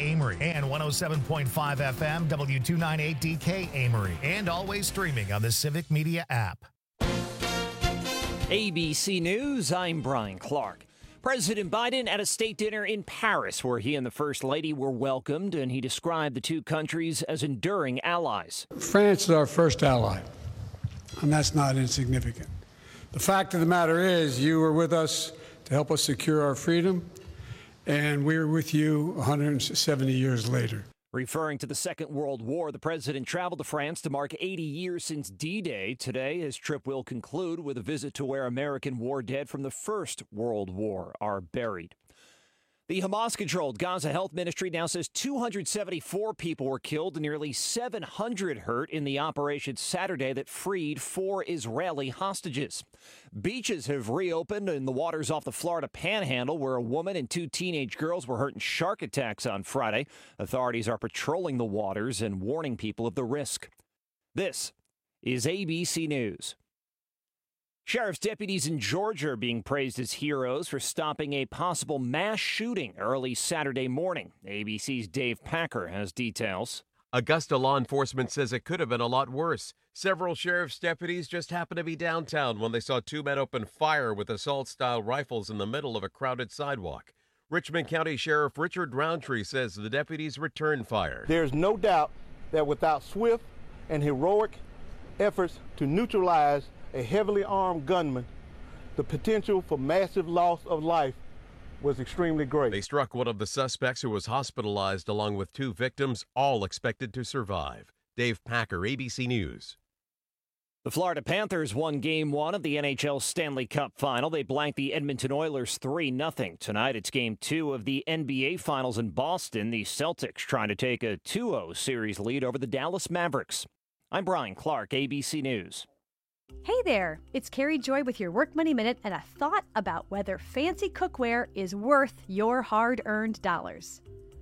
Amory, and 107.5 FM W298DK Amory, and always streaming on the Civic Media app. ABC News, I'm Brian Clark. President Biden at a state dinner in Paris where he and the First Lady were welcomed, and he described the two countries as enduring allies. France is our first ally, and that's not insignificant. The fact of the matter is you were with us to help us secure our freedom, and we're with you 170 years later. Referring to the Second World War, the president traveled to France to mark 80 years since D-Day. Today, his trip will conclude with a visit to where American war dead from the First World War are buried. The Hamas-controlled Gaza Health Ministry now says 274 people were killed and nearly 700 hurt in the operation Saturday that freed 4 Israeli hostages. Beaches have reopened in the waters off the Florida Panhandle, where a woman and 2 teenage girls were hurt in shark attacks on Friday. Authorities are patrolling the waters and warning people of the risk. This is ABC News. Sheriff's deputies in Georgia are being praised as heroes for stopping a possible mass shooting early Saturday morning. ABC's Dave Packer has details. Augusta law enforcement says it could have been a lot worse. Several sheriff's deputies just happened to be downtown when they saw 2 men open fire with assault-style rifles in the middle of a crowded sidewalk. Richmond County Sheriff Richard Roundtree says the deputies returned fire. There's no doubt that without swift and heroic efforts to neutralize a heavily armed gunman, the potential for massive loss of life was extremely great. They struck one of the suspects who was hospitalized along with 2 victims, all expected to survive. Dave Packer, ABC News. The Florida Panthers won Game 1 of the NHL Stanley Cup Final. They blanked the Edmonton Oilers 3-0. Tonight it's Game 2 of the NBA Finals in Boston. The Celtics trying to take a 2-0 series lead over the Dallas Mavericks. I'm Brian Clark, ABC News. Hey there, it's Carrie Joy with your Work Money Minute and a thought about whether fancy cookware is worth your hard-earned dollars.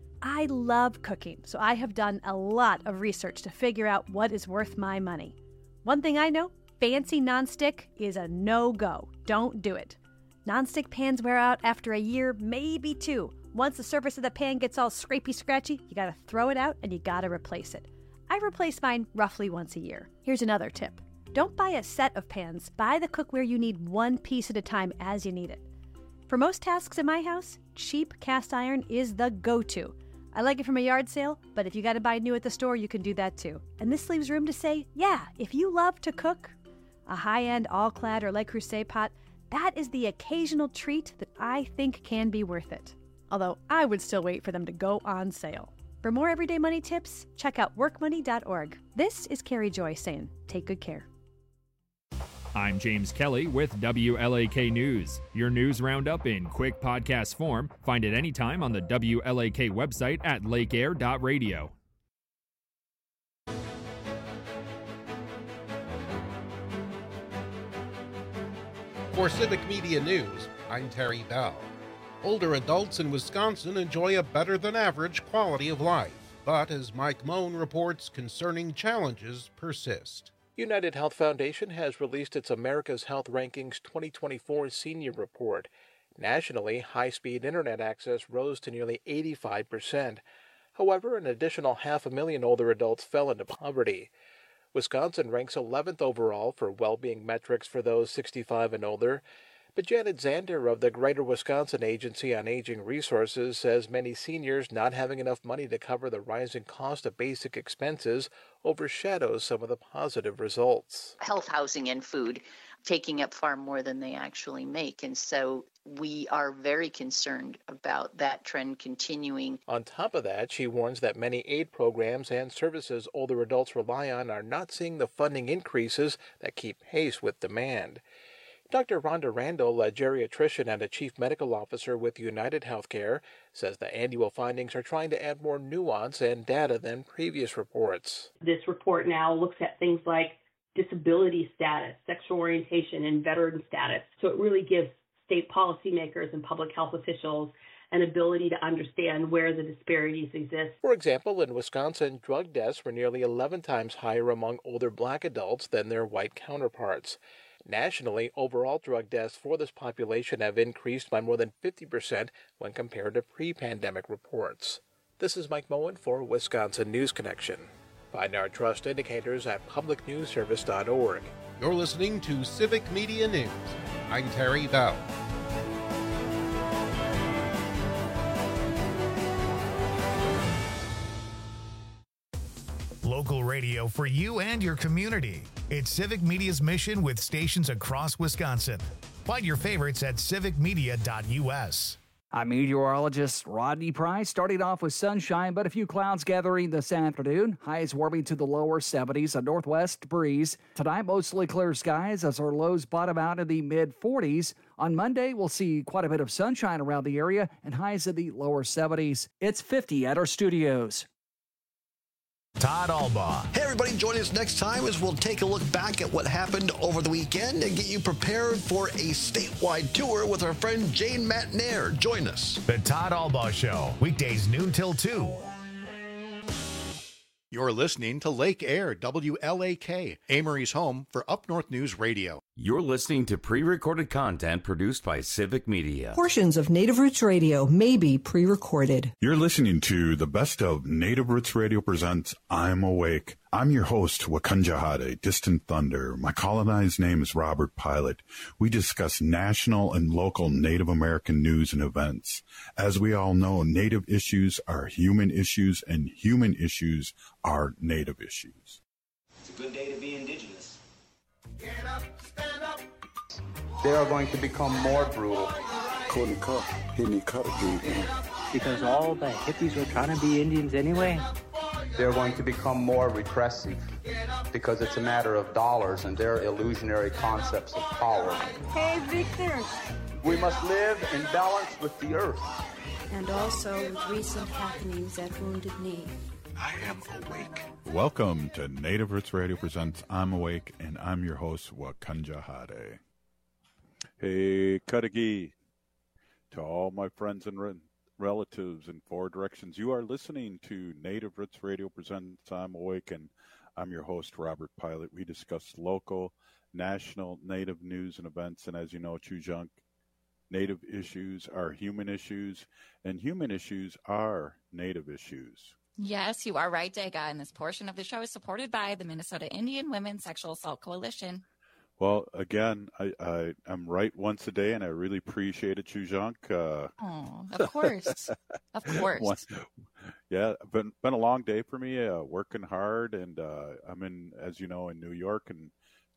I love cooking, so I have done a lot of research to figure out what is worth my money. One thing I know, fancy nonstick is a no-go. Don't do it. Nonstick pans wear out after a year, maybe 2. Once the surface of the pan gets all scrapey-scratchy, you gotta throw it out and you gotta replace it. I replace mine roughly once a year. Here's another tip. Don't buy a set of pans. Buy the cookware you need one piece at a time as you need it. For most tasks in my house, cheap cast iron is the go-to. I like it from a yard sale, but if you got to buy new at the store, you can do that too. And this leaves room to say, yeah, if you love to cook, a high-end all-clad or Le Creuset pot, that is the occasional treat that I think can be worth it. Although I would still wait for them to go on sale. For more everyday money tips, check out workmoney.org. This is Carrie Joy saying, take good care. I'm James Kelly with WLAK News. Your news roundup in quick podcast form. Find it anytime on the WLAK website at lakeair.radio. For Civic Media News, I'm Terry Bell. Older adults in Wisconsin enjoy a better than average quality of life. But as Mike Moan reports, concerning challenges persist. United Health Foundation has released its America's Health Rankings 2024 Senior Report. Nationally, high-speed internet access rose to nearly 85%. However, an additional 500,000 older adults fell into poverty. Wisconsin ranks 11th overall for well-being metrics for those 65 and older. But Janet Zander of the Greater Wisconsin Agency on Aging Resources says many seniors not having enough money to cover the rising cost of basic expenses overshadows some of the positive results. Health, housing, and food taking up far more than they actually make. And so we are very concerned about that trend continuing. On top of that, she warns that many aid programs and services older adults rely on are not seeing the funding increases that keep pace with demand. Dr. Rhonda Randall, a geriatrician and a chief medical officer with United Healthcare, says the annual findings are trying to add more nuance and data than previous reports. This report now looks at things like disability status, sexual orientation, and veteran status. So it really gives state policymakers and public health officials an ability to understand where the disparities exist. For example, in Wisconsin, drug deaths were nearly 11 times higher among older black adults than their white counterparts. Nationally, overall drug deaths for this population have increased by more than 50% when compared to pre-pandemic reports. This is Mike Moen for Wisconsin News Connection. Find our trust indicators at publicnewsservice.org. You're listening to Civic Media News. I'm Terry Bell. Local radio for you and your community. It's Civic Media's mission with stations across Wisconsin. Find your favorites at civicmedia.us. I'm meteorologist Rodney Price. Starting off with sunshine, but a few clouds gathering this afternoon. Highs warming to the lower 70s, a northwest breeze. Tonight, mostly clear skies as our lows bottom out in the mid-40s. On Monday, we'll see quite a bit of sunshine around the area and highs in the lower 70s. It's 50 at our studios. Todd Albaugh. Hey, everybody, join us next time as we'll take a look back at what happened over the weekend and get you prepared for a statewide tour with our friend Jane Matnair. Join us. The Todd Albaugh Show, weekdays noon till 2. You're listening to Lake Air, WLAK, Amory's home for Up North News Radio. You're listening to pre-recorded content produced by Civic Media. Portions of Native Roots Radio may be pre-recorded. You're listening to the best of Native Roots Radio presents I'm Awake. I'm your host, Wakunjahade, Distant Thunder. My colonized name is Robert Pilot. We discuss national and local Native American news and events. As we all know, Native issues are human issues, and human issues are Native issues. It's a good day to be Indigenous. Get up, stand up. They are going to become more brutal. Because all the hippies were trying to be Indians anyway. They're going to become more repressive because it's a matter of dollars and their illusionary concepts of power. Hey, Victor. We must live in balance with the earth. And also with recent happenings at Wounded Knee. I am awake. Welcome to Native Roots Radio presents I'm Awake, and I'm your host, Wakunjahade. Hey, Kadagi. To all my friends and relatives in four directions, you are listening to Native Roots Radio presents I'm Awake, and I'm your host, Robert Pilot. We discuss local, national, Native news and events, and as you know, Chujunk, Native issues are human issues, and human issues are Native issues. Yes, you are right, Dega, and this portion of the show is supported by the Minnesota Indian Women's Sexual Assault Coalition. Well, again, I'm right once a day, and I really appreciate it, Chujunk. Oh, of course. Of course. Yeah, been a long day for me, working hard, and I'm in, as you know, in New York, and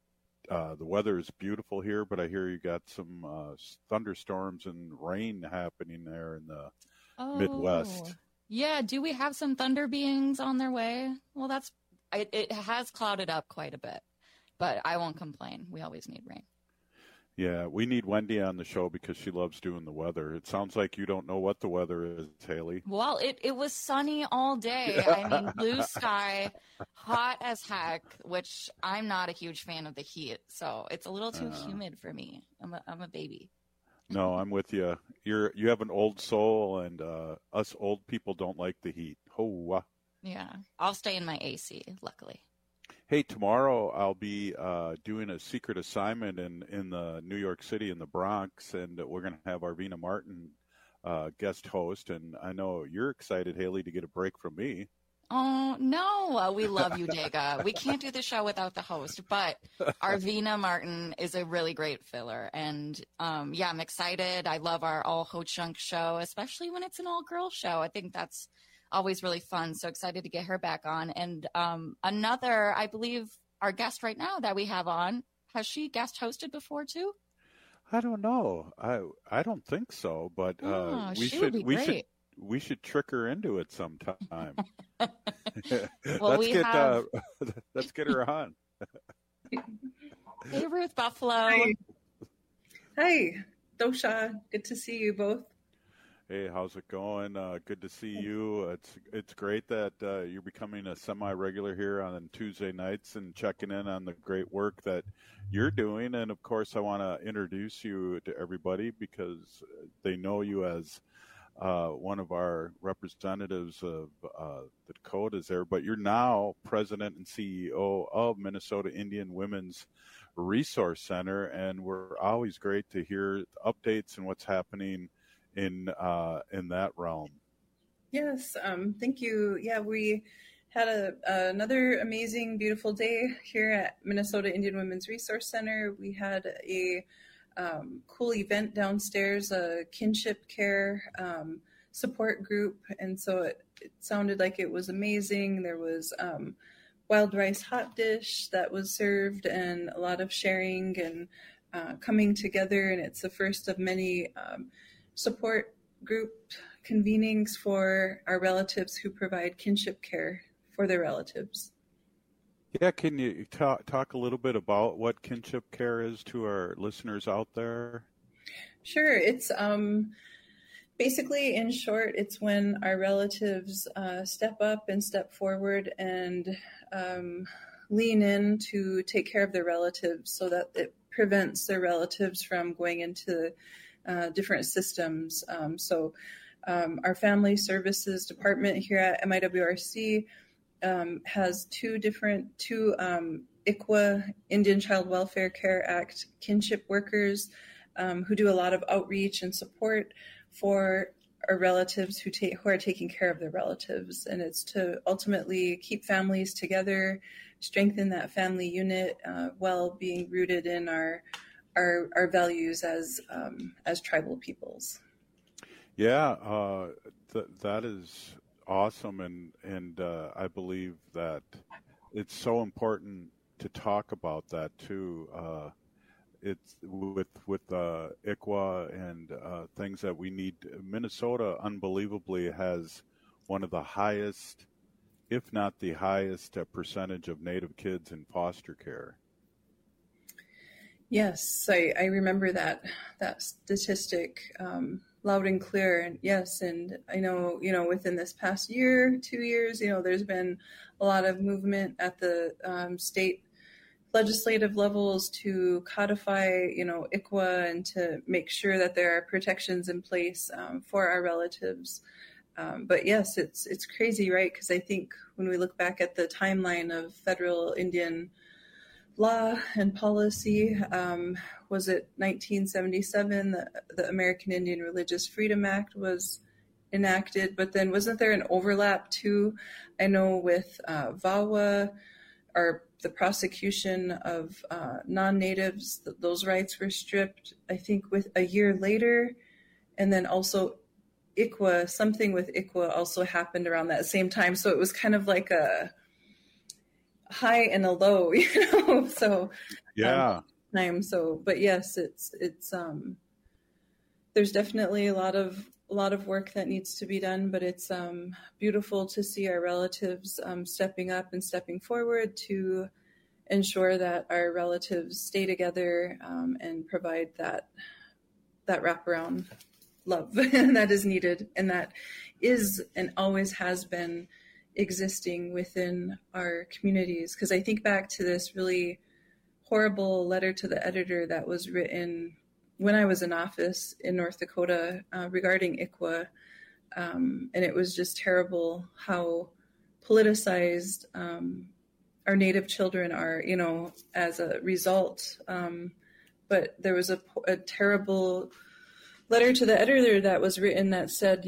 the weather is beautiful here, but I hear you got some thunderstorms and rain happening there in the Midwest. Yeah, do we have some thunder beings on their way? Well, it has clouded up quite a bit. But I won't complain. We always need rain. Yeah, we need Wendy on the show because she loves doing the weather. It sounds like you don't know what the weather is, Haley. Well, it was sunny all day. I mean, blue sky, hot as heck, which I'm not a huge fan of the heat. So it's a little too humid for me. I'm a baby. No, I'm with you. You have an old soul, and us old people don't like the heat. Yeah, I'll stay in my AC, luckily. Hey, tomorrow I'll be doing a secret assignment in the New York City in the Bronx, and we're going to have Arvina Martin guest host. And I know you're excited, Haley, to get a break from me. Oh, no, we love you, Dega. We can't do the show without the host, but Arvina Martin is a really great filler. And yeah, I'm excited. I love our all Ho-Chunk show, especially when it's an all-girl show. I think that's always really fun. So excited to get her back on. And another, I believe our guest right now that we have on, has she guest hosted before too? I don't know. I don't think so, but we should trick her into it sometime. Well, let's get her on. Hey, Ruth Buffalo. Hi, Dosha. Good to see you both. Hey, how's it going? Good to see you. It's great that you're becoming a semi-regular here on Tuesday nights and checking in on the great work that you're doing. And, of course, I want to introduce you to everybody because they know you as one of our representatives of the Dakotas there. But you're now president and CEO of Minnesota Indian Women's Resource Center, and we're always great to hear updates and what's happening in that realm. Yes, thank you. Yeah, we had another amazing, beautiful day here at Minnesota Indian Women's Resource Center. We had a cool event downstairs, a kinship care support group, and so it sounded like it was amazing. There was wild rice hot dish that was served, and a lot of sharing and coming together, and it's the first of many support group convenings for our relatives who provide kinship care for their relatives. Yeah, can you talk a little bit about what kinship care is to our listeners out there? Sure. It's basically, in short, it's when our relatives step up and step forward and lean in to take care of their relatives so that it prevents their relatives from going into different systems. Our Family Services Department here at MIWRC has two ICWA, Indian Child Welfare Care Act kinship workers who do a lot of outreach and support for our relatives who are taking care of their relatives. And it's to ultimately keep families together, strengthen that family unit while being rooted in our values as tribal peoples. Yeah, that is awesome, and I believe that it's so important to talk about that too. It's with ICWA and things that we need. Minnesota, unbelievably, has one of the highest, if not the highest, percentage of Native kids in foster care. Yes, I remember that statistic loud and clear. And yes, and I know, within this past year, 2 years, there's been a lot of movement at the state legislative levels to codify, ICWA and to make sure that there are protections in place for our relatives. But yes, it's crazy, right? Because I think when we look back at the timeline of federal Indian law and policy, was it 1977, the American Indian Religious Freedom Act was enacted, but then wasn't there an overlap too? I know with VAWA, or the prosecution of non-natives, those rights were stripped, I think, with a year later. And then also ICWA, something with ICWA also happened around that same time. So it was kind of like a high and a low, so yeah. But yes, it's there's definitely a lot of work that needs to be done, but it's beautiful to see our relatives stepping up and stepping forward to ensure that our relatives stay together and provide that wraparound love that is needed, and that is and always has been existing within our communities. Because I think back to this really horrible letter to the editor that was written when I was in office in North Dakota regarding ICWA, and it was just terrible how politicized our Native children are, as a result. But there was a terrible letter to the editor that was written that said,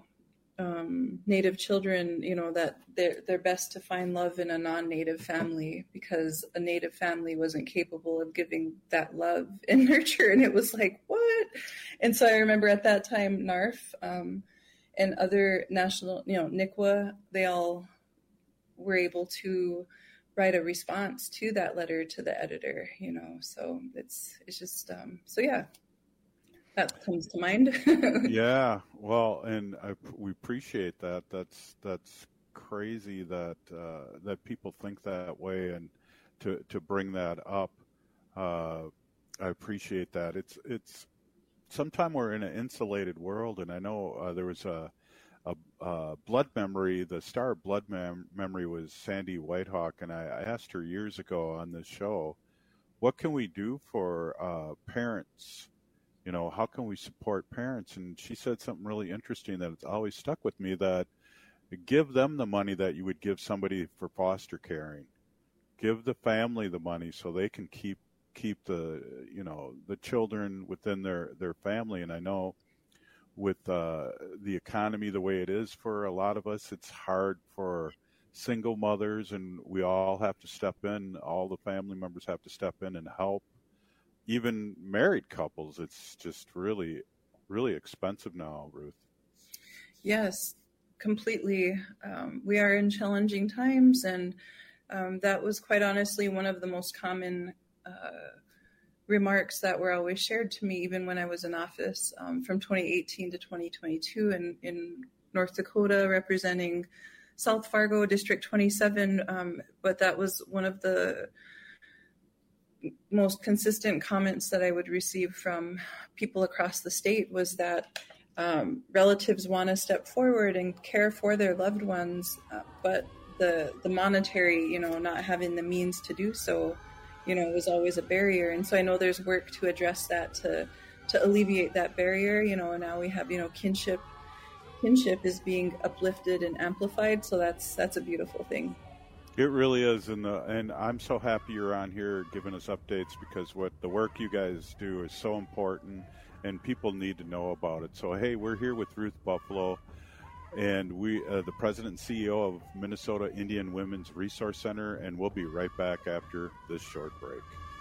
Native children, that they're best to find love in a non-Native family because a Native family wasn't capable of giving that love and nurture. And it was like, what? And so I remember at that time, NARF and other national, NICWA, they all were able to write a response to that letter to the editor, so it's just, so yeah. That comes to mind. Yeah, well, and we appreciate that. That's crazy that that people think that way, and to bring that up, I appreciate that. It's sometimes we're in an insulated world, and I know there was a blood memory. The star of blood memory was Sandy Whitehawk, and I asked her years ago on this show, what can we do for parents? How can we support parents? And she said something really interesting that it's always stuck with me, that give them the money that you would give somebody for foster caring. Give the family the money so they can keep the, the children within their family. And I know with the economy the way it is for a lot of us, it's hard for single mothers, and we all have to step in. All the family members have to step in and help. Even married couples, it's just really, really expensive now, Ruth. Yes, completely. We are in challenging times, and that was quite honestly one of the most common remarks that were always shared to me, even when I was in office from 2018 to 2022 in North Dakota, representing South Fargo, District 27. But that was one of the most consistent comments that I would receive from people across the state was that relatives want to step forward and care for their loved ones, but the monetary, not having the means to do so, was always a barrier. And so I know there's work to address that, to alleviate that barrier. Now we have, kinship is being uplifted and amplified. So that's a beautiful thing. It really is, and I'm so happy you're on here giving us updates, because what the work you guys do is so important, and people need to know about it. So, hey, we're here with Ruth Buffalo, and we, the president and CEO of Minnesota Indian Women's Resource Center, and we'll be right back after this short break.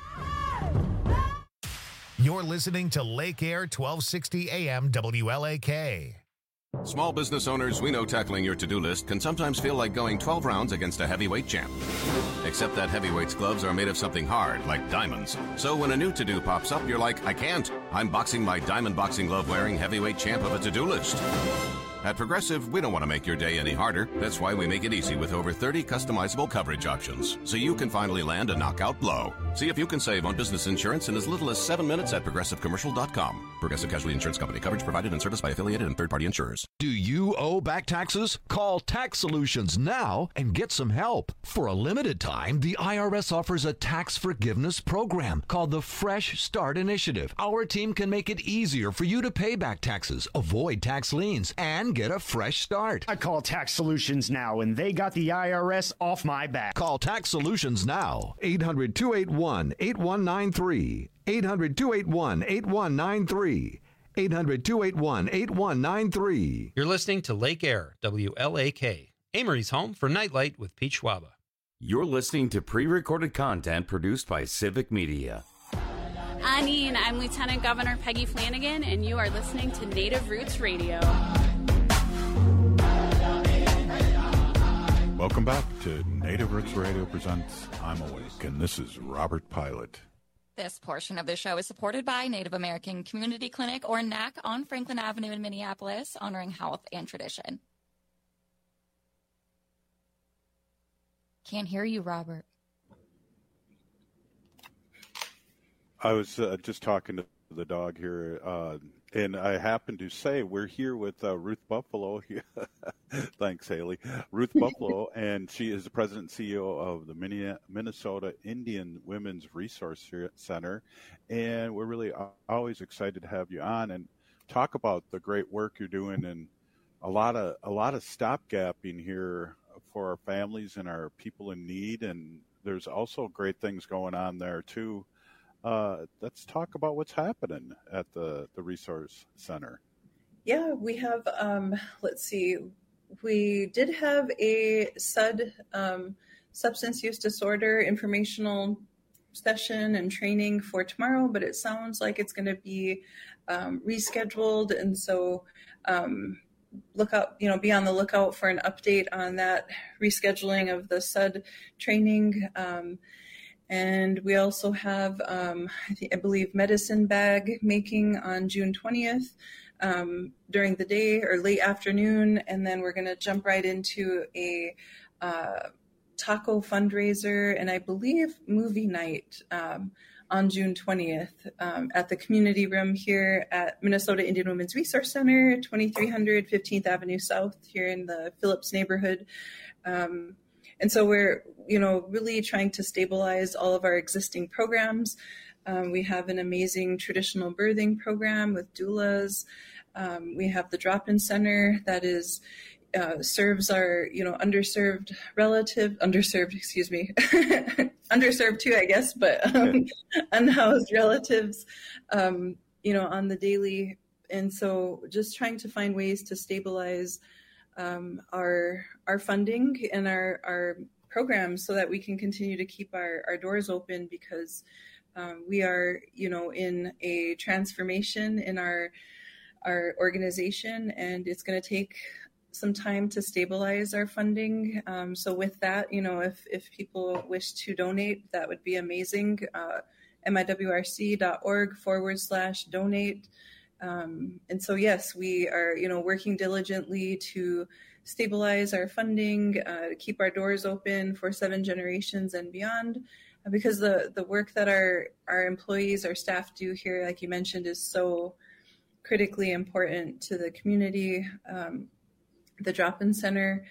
You're listening to Lake Air 1260 AM WLAK. Small business owners, we know tackling your to-do list can sometimes feel like going 12 rounds against a heavyweight champ. Except that heavyweight's gloves are made of something hard, like diamonds. So when a new to-do pops up, you're like, I can't. I'm boxing my diamond boxing glove-wearing heavyweight champ of a to-do list. At Progressive, we don't want to make your day any harder. That's why we make it easy with over 30 customizable coverage options, so you can finally land a knockout blow. See if you can save on business insurance in as little as 7 minutes at ProgressiveCommercial.com. Progressive Casualty Insurance Company. Coverage provided and serviced by affiliated and third-party insurers. Do you owe back taxes? Call Tax Solutions now and get some help. For a limited time, the IRS offers a tax forgiveness program called the Fresh Start Initiative. Our team can make it easier for you to pay back taxes, avoid tax liens, and get a fresh start. I call Tax Solutions now, and they got the IRS off my back. Call Tax Solutions now. 800-281-8193. 800-281-8193. 800-281-8193. You're listening to Lake Air, WLAK, Amory's home for Nightlight with Pete Schwaba. You're listening to pre-recorded content produced by Civic Media. Anine, I'm Lieutenant Governor Peggy Flanagan, and you are listening to Native Roots Radio. Welcome back to Native Roots Radio presents I'm Awake, and this is Robert Pilot. This portion of the show is supported by Native American Community Clinic, or NAC, on Franklin Avenue in Minneapolis, honoring health and tradition. Can't hear you, Robert. I was just talking to the dog here, and I happened to say we're here with Ruth Buffalo. Thanks, Haley. Ruth Buffalo, and she is the president and CEO of the Minnesota Indian Women's Resource Center. And we're really always excited to have you on and talk about the great work you're doing, and a lot of stopgapping here for our families and our people in need. And there's also great things going on there too. Let's talk about what's happening at the Resource Center. Yeah, we have, let's see, we did have a SUD, substance use disorder informational session and training for tomorrow, but it sounds like it's going to be rescheduled. And so look out, be on the lookout for an update on that rescheduling of the SUD training. And we also have, I believe, medicine bag making on June 20th during the day or late afternoon. And then we're going to jump right into a taco fundraiser and I believe movie night on June 20th at the community room here at Minnesota Indian Women's Resource Center, 2300 15th Avenue South here in the Phillips neighborhood. And so we're, really trying to stabilize all of our existing programs. We have an amazing traditional birthing program with doulas. We have the drop-in center that is serves our, underserved too, I guess, but unhoused relatives, on the daily And so just trying to find ways to stabilize our funding and our programs so that we can continue to keep our doors open, because we are, in a transformation in our organization, and it's going to take some time to stabilize our funding. So with that, if people wish to donate, that would be amazing. miwrc.org/donate. And so, yes, we are, working diligently to stabilize our funding, to keep our doors open for 7 generations and beyond, because the work that our employees, our staff do here, like you mentioned, is so critically important to the community. The Drop-In Center,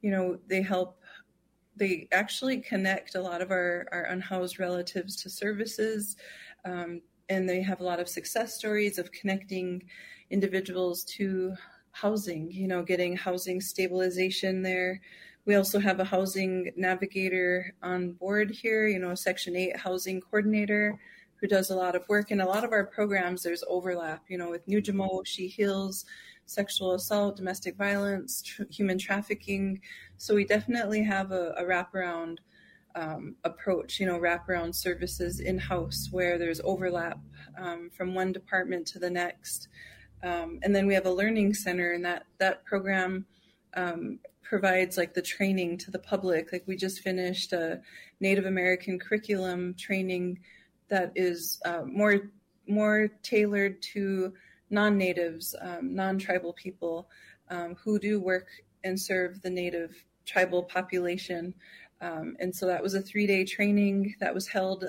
they actually connect a lot of our unhoused relatives to services, and they have a lot of success stories of connecting individuals to housing, getting housing stabilization there. We also have a housing navigator on board here, a Section 8 housing coordinator who does a lot of work. And a lot of our programs, there's overlap, with Nujamo, She Heals, sexual assault, domestic violence, human trafficking. So we definitely have a wraparound approach, wraparound services in-house where there's overlap from one department to the next. And then we have a learning center, and that program provides like the training to the public. Like we just finished a Native American curriculum training that is more tailored to non-natives, non-tribal people who do work and serve the Native tribal population. And so that was a 3-day training that was held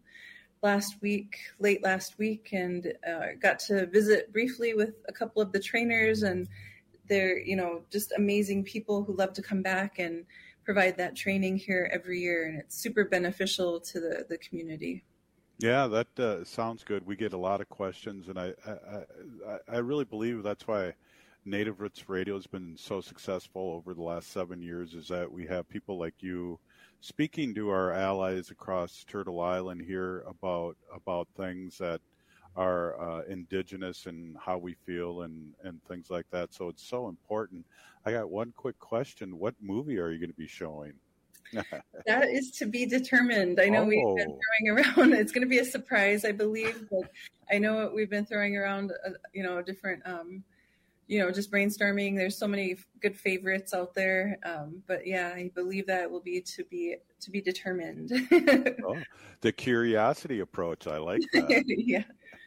late last week, and got to visit briefly with a couple of the trainers, and they're, just amazing people who love to come back and provide that training here every year. And it's super beneficial to the community. Yeah, that sounds good. We get a lot of questions, and I really believe that's why Native Roots Radio has been so successful over the last 7 years, is that we have people like you speaking to our allies across Turtle Island here about things that are indigenous and how we feel and things like that. So it's so important. I got one quick question. What movie are you going to be showing? That is to be determined. I know we've been throwing around, it's going to be a surprise, I believe, but I know we've been throwing around, different, just brainstorming. There's so many good favorites out there. But yeah, I believe that will be to be determined. The curiosity approach. I like that. Yeah.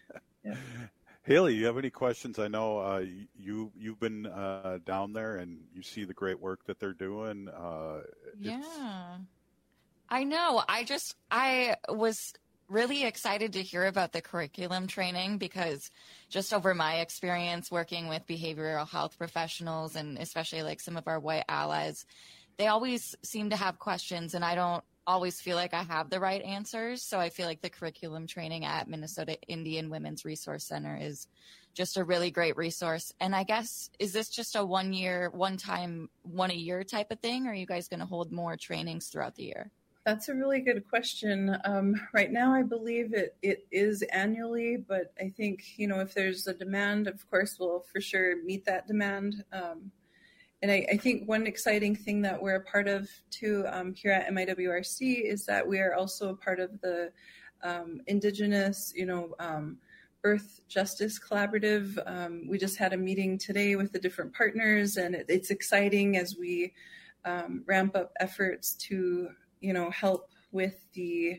Haley, you have any questions? I know you've been down there and you see the great work that they're doing. Yeah, I know. I was really excited to hear about the curriculum training, because just over my experience working with behavioral health professionals, and especially like some of our white allies, they always seem to have questions, and I don't always feel like I have the right answers. So I feel like the curriculum training at Minnesota Indian Women's Resource Center is just a really great resource. And I guess, is this just a one a year type of thing? Or are you guys going to hold more trainings throughout the year? That's a really good question. Right now, I believe it is annually, but I think, if there's a demand, of course, we'll for sure meet that demand. And I think one exciting thing that we're a part of too here at MIWRC is that we are also a part of the Indigenous, Birth Justice Collaborative. We just had a meeting today with the different partners, and it's exciting as we ramp up efforts to, help with the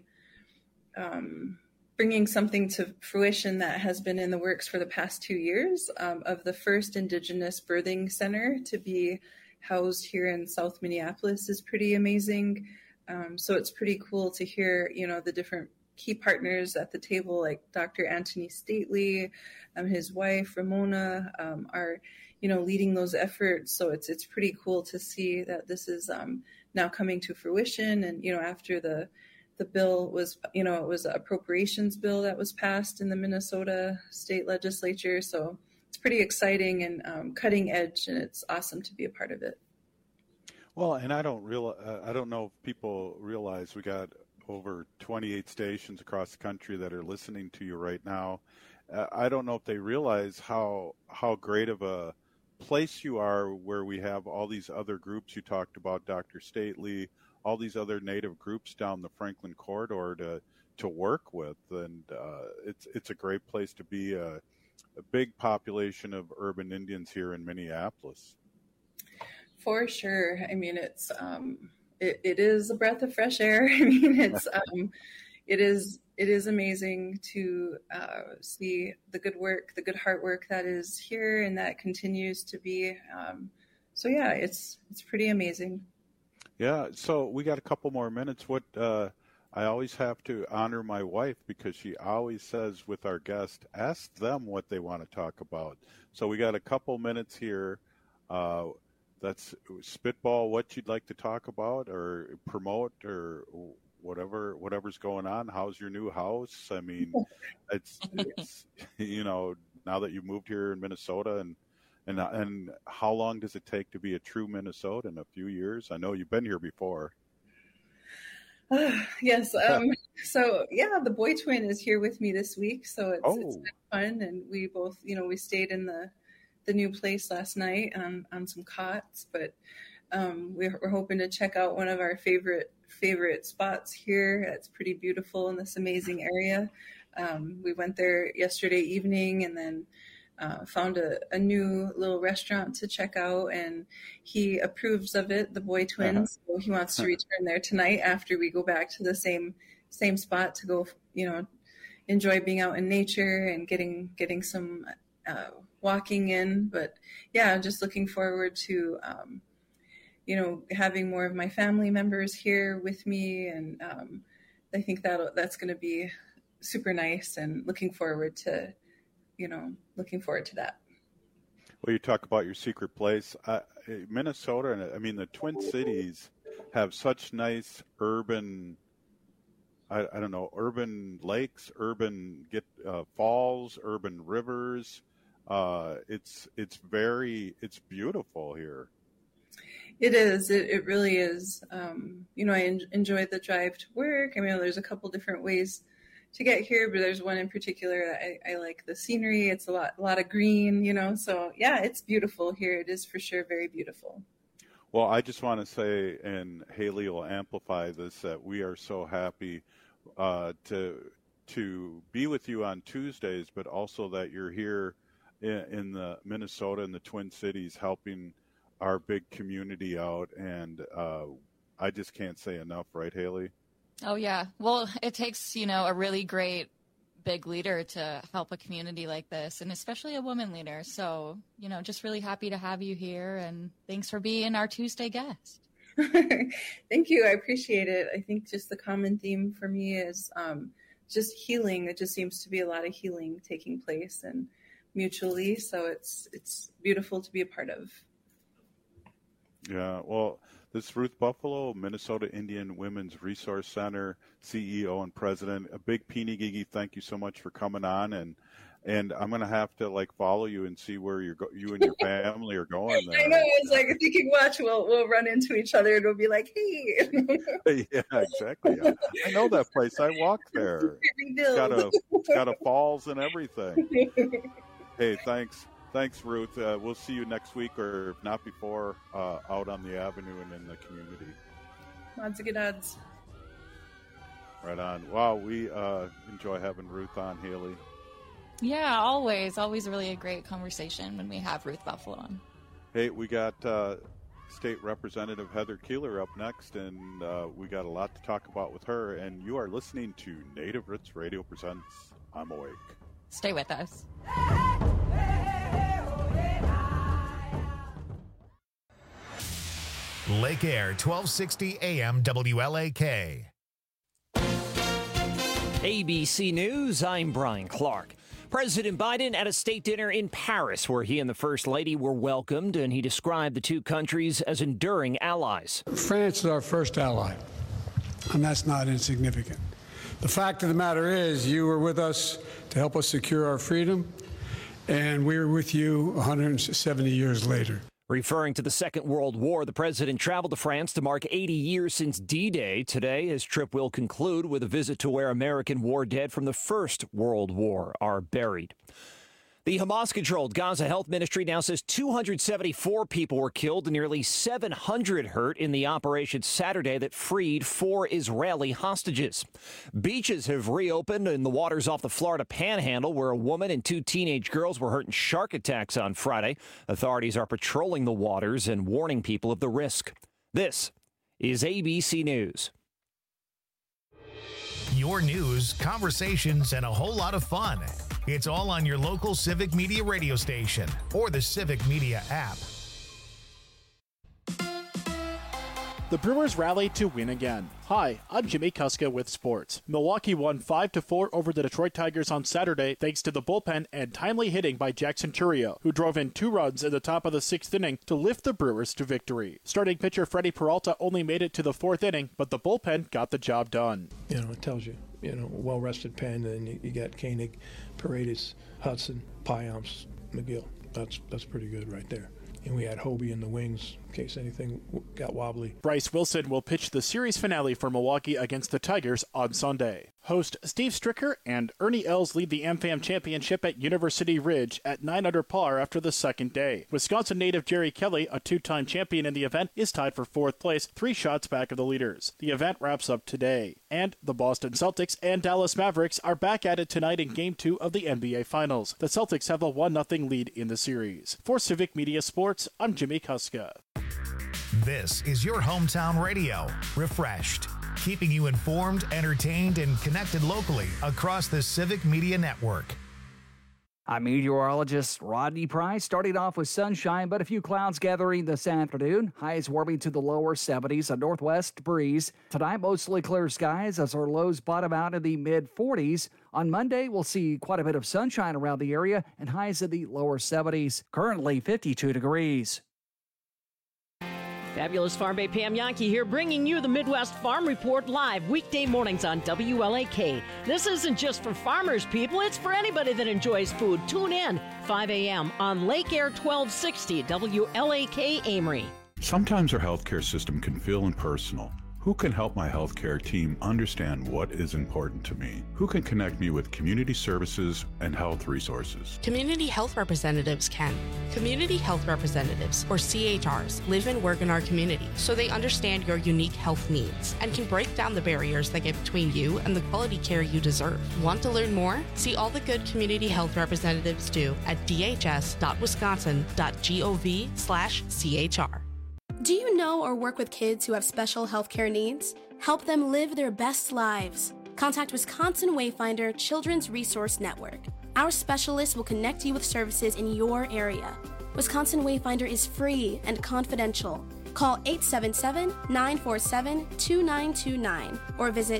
bringing something to fruition that has been in the works for the past 2 years, of the first Indigenous birthing center to be housed here in South Minneapolis is pretty amazing. So it's pretty cool to hear, the different key partners at the table, like Dr. Anthony Stately, his wife, Ramona, are, leading those efforts. So it's pretty cool to see that this is now coming to fruition. And, after the bill was, it was an appropriations bill that was passed in the Minnesota state legislature. So it's pretty exciting and cutting edge, and it's awesome to be a part of it. Well, and I don't know if people realize we got over 28 stations across the country that are listening to you right now. I don't know if they realize how great of a place you are, where we have all these other groups you talked about, Dr. Stately, all these other Native groups down the Franklin corridor to work with, and it's a great place to be. A big population of urban Indians here in Minneapolis. For sure. I mean, it's it is a breath of fresh air. I mean, it's it is amazing to see the good work, the good heart work that is here and that continues to be. So yeah, it's pretty amazing. Yeah. So we got a couple more minutes. What I always have to honor my wife, because she always says with our guests, ask them what they want to talk about. So we got a couple minutes here. That's spitball what you'd like to talk about or promote or whatever's going on. How's your new house? I mean, it's now that you've moved here in Minnesota, and how long does it take to be a true Minnesotan? A few years? I know you've been here before. Yes. So yeah, the boy twin is here with me this week, so it's been fun, and we both, we stayed in the new place last night on some cots, but we're hoping to check out one of our favorite spots here. It's pretty beautiful in this amazing area. We went there yesterday evening, and then found a new little restaurant to check out, and he approves of it, the boy twins. So he wants to return there tonight after we go back to the same spot to go, enjoy being out in nature and getting some walking in. But yeah, I'm just looking forward to having more of my family members here with me, and I think that's going to be super nice, and looking forward to that. Well, you talk about your secret place. Minnesota, and I mean the Twin Cities have such nice urban, urban lakes, urban falls, urban rivers. It's beautiful here. It is. It really is. I enjoy the drive to work. I mean, there's a couple different ways to get here, but there's one in particular that I like the scenery. It's a lot of green, so yeah, it's beautiful here. It is for sure very beautiful. Well, I just want to say, and Haley will amplify this, that we are so happy to be with you on Tuesdays, but also that you're here in the Minnesota and the Twin Cities helping our big community out, and I just can't say enough, right, Haley? Oh, yeah. Well, it takes, a really great big leader to help a community like this, and especially a woman leader. So, just really happy to have you here, and thanks for being our Tuesday guest. Thank you. I appreciate it. I think just the common theme for me is just healing. It just seems to be a lot of healing taking place, and mutually. So it's beautiful to be a part of. Yeah. Well, this is Ruth Buffalo, Minnesota Indian Women's Resource Center CEO and President. A big Peeny Gigi, thank you so much for coming on, and I'm gonna have to follow you and see where you and your family are going there. I know. It's like, if you can watch, we'll run into each other and we'll be like, hey. Yeah, exactly. I know that place. I walked there. It's got a falls and everything. Hey, thanks. Thanks, Ruth. We'll see you next week, or if not before, out on the avenue and in the community. Lots of good odds. Right on. Wow, we enjoy having Ruth on, Haley. Yeah, always really a great conversation when we have Ruth Buffalo on. Hey, we got State Representative Heather Keeler up next, and we got a lot to talk about with her. And you are listening to Native Roots Radio presents I'm Awake. Stay with us. Lake Air, 1260 AM WLAK. ABC News, I'm Brian Clark. President Biden at a state dinner in Paris, where he and the First Lady were welcomed, and he described the two countries as enduring allies. France is our first ally, and that's not insignificant. The fact of the matter is, you were with us to help us secure our freedom, and we were with you 170 years later. Referring to the Second World War, the president traveled to France to mark 80 years since D-Day. Today, his trip will conclude with a visit to where American war dead from the First World War are buried. The Hamas-controlled Gaza Health Ministry now says 274 people were killed and nearly 700 hurt in the operation Saturday that freed 4 Israeli hostages. Beaches have reopened in the waters off the Florida Panhandle, where a woman and 2 teenage girls were hurt in shark attacks on Friday. Authorities are patrolling the waters and warning people of the risk. This is ABC News. Your news, conversations, and a whole lot of fun. It's all on your local Civic Media radio station or the Civic Media app. The Brewers rallied to win again. Hi, I'm Jimmy Kuska with sports. Milwaukee won 5-4 over the Detroit Tigers on Saturday thanks to the bullpen and timely hitting by Jackson Chourio, who drove in 2 runs in the top of the 6th inning to lift the Brewers to victory. Starting pitcher Freddie Peralta only made it to the 4th inning, but the bullpen got the job done. It tells you, well-rested pen, and you got Koenig, Paredes, Hudson, Payamps, McGill. That's pretty good right there. And we had Hobie in the wings in case anything got wobbly. Bryce Wilson will pitch the series finale for Milwaukee against the Tigers on Sunday. Host Steve Stricker and Ernie Els lead the AmFam Championship at University Ridge at 9 under par after the second day. Wisconsin native Jerry Kelly, a 2-time champion in the event, is tied for 4th place, 3 shots back of the leaders. The event wraps up today. And the Boston Celtics and Dallas Mavericks are back at it tonight in Game 2 of the NBA Finals. The Celtics have a 1-0 lead in the series. For Civic Media Sports, I'm Jimmy Kuska. This is your hometown radio, refreshed, keeping you informed, entertained, and connected locally across the Civic Media Network. I'm meteorologist Rodney Price. Starting off with sunshine, but a few clouds gathering this afternoon. Highs warming to the lower 70s, a northwest breeze. Tonight, mostly clear skies as our lows bottom out in the mid-40s. On Monday, we'll see quite a bit of sunshine around the area and highs in the lower 70s. Currently 52 degrees. Fabulous Farm Bay Pam Yankee here, bringing you the Midwest Farm Report live weekday mornings on WLAK. This isn't just for farmers, people. It's for anybody that enjoys food. Tune in 5 a.m. on Lake Air 1260 WLAK Amory. Sometimes our healthcare system can feel impersonal. Who can help my healthcare team understand what is important to me? Who can connect me with community services and health resources? Community health representatives can. Community health representatives, or CHRs, live and work in our community, so they understand your unique health needs and can break down the barriers that get between you and the quality care you deserve. Want to learn more? See all the good community health representatives do at dhs.wisconsin.gov/CHR. Do you know or work with kids who have special healthcare needs? Help them live their best lives. Contact Wisconsin Wayfinder Children's Resource Network. Our specialists will connect you with services in your area. Wisconsin Wayfinder is free and confidential. Call 877-947-2929 or visit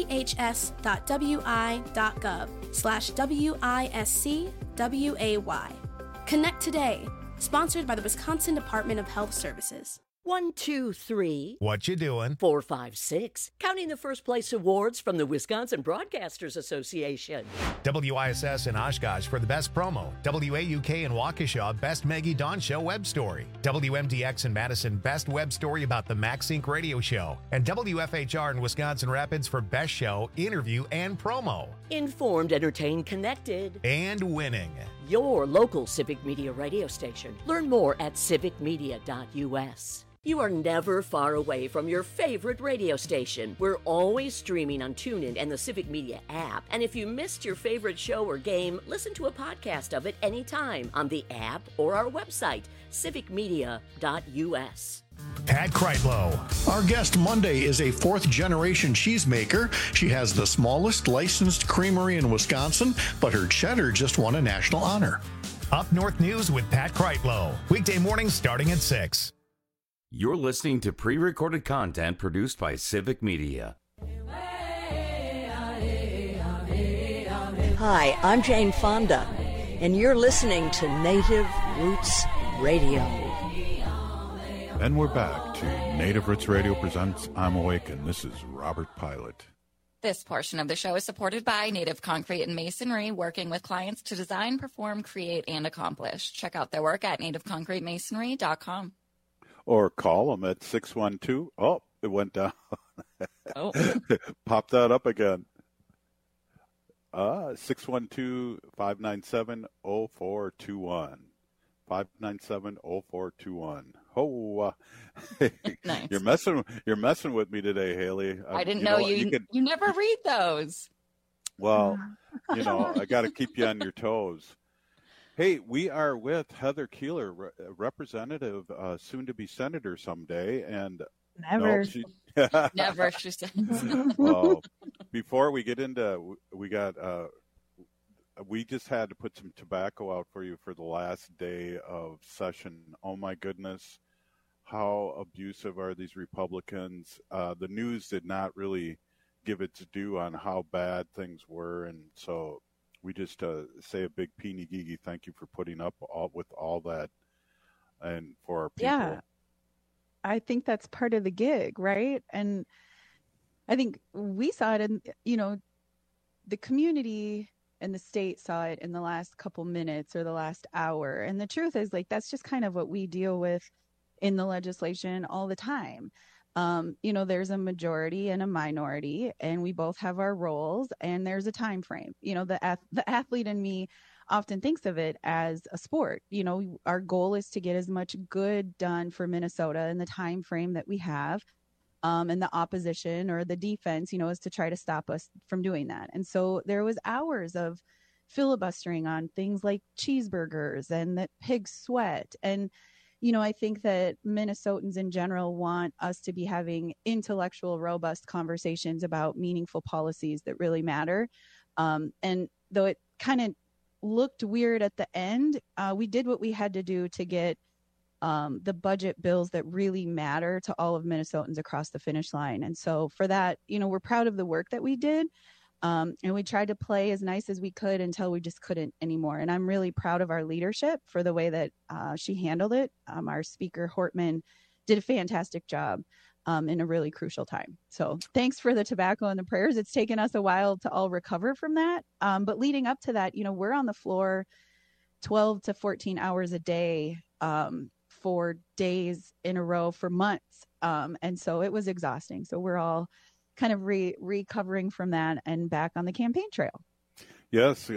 dhs.wi.gov/WISCWAY. Connect today. Sponsored by the Wisconsin Department of Health Services. 1, 2, 3. What you doing? 4, 5, 6. Counting the first place awards from the Wisconsin Broadcasters Association. WISS in Oshkosh for the best promo. WAUK in Waukesha, best Maggie Dawn Show web story. WMDX in Madison, best web story about the MaxSync radio show. And WFHR in Wisconsin Rapids for best show, interview, and promo. Informed, entertained, connected. And winning. Your local Civic Media radio station. Learn more at civicmedia.us. You are never far away from your favorite radio station. We're always streaming on TuneIn and the Civic Media app. And if you missed your favorite show or game, listen to a podcast of it anytime on the app or our website, civicmedia.us. Pat Kreitlow. Our guest Monday is a 4th-generation cheesemaker. She has the smallest licensed creamery in Wisconsin, but her cheddar just won a national honor. Up North News with Pat Kreitlow. Weekday mornings starting at 6. You're listening to pre-recorded content produced by Civic Media. Hi, I'm Jane Fonda, and you're listening to Native Roots Radio. And we're back to Native Roots Radio presents I'm Awake, and this is Robert Pilot. This portion of the show is supported by Native Concrete and Masonry, working with clients to design, perform, create, and accomplish. Check out their work at nativeconcretemasonry.com. Or call them at 612. Oh, it went down. Oh. Pop that up again. 612-597-0421. 597-0421. Oh, Nice. You're messing with me today, Haley. I didn't know you never read those. Well, I got to keep you on your toes. Hey, we are with Heather Keeler, representative, soon to be senator someday, and never. Never, she says. Well, before we get into, we just had to put some tobacco out for you for the last day of session. Oh my goodness, how abusive are these Republicans? The news did not really give its due on how bad things were, and so we just say a big peeny gigi thank you for putting up with all that, and for our people. Yeah, I think that's part of the gig, right? And I think we saw it in, the community and the state saw it in the last couple minutes or the last hour. And the truth is, that's just kind of what we deal with in the legislation all the time. There's a majority and a minority, and we both have our roles, and there's a time frame. The athlete in me often thinks of it as a sport. Our goal is to get as much good done for Minnesota in the time frame that we have. And the opposition or the defense, is to try to stop us from doing that. And so there was hours of filibustering on things like cheeseburgers and that pig sweat. And, I think that Minnesotans in general want us to be having intellectual, robust conversations about meaningful policies that really matter. And though it kind of looked weird at the end, we did what we had to do to get the budget bills that really matter to all of Minnesotans across the finish line. And so for that, we're proud of the work that we did. And we tried to play as nice as we could until we just couldn't anymore. And I'm really proud of our leadership for the way that she handled it. Our speaker, Hortman, did a fantastic job in a really crucial time. So thanks for the tobacco and the prayers. It's taken us a while to all recover from that. But leading up to that, we're on the floor 12 to 14 hours a day for days in a row for months. And so it was exhausting. So we're all kind of recovering from that and back on the campaign trail. Yes,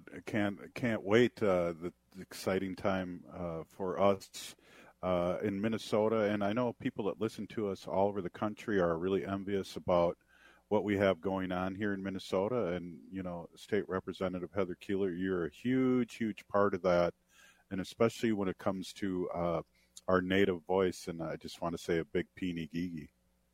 can't wait. The exciting time for us in Minnesota. And I know people that listen to us all over the country are really envious about what we have going on here in Minnesota. And, State Representative Heather Keeler, you're a huge, huge part of that. And especially when it comes to our native voice. And I just want to say a big peeny gigi.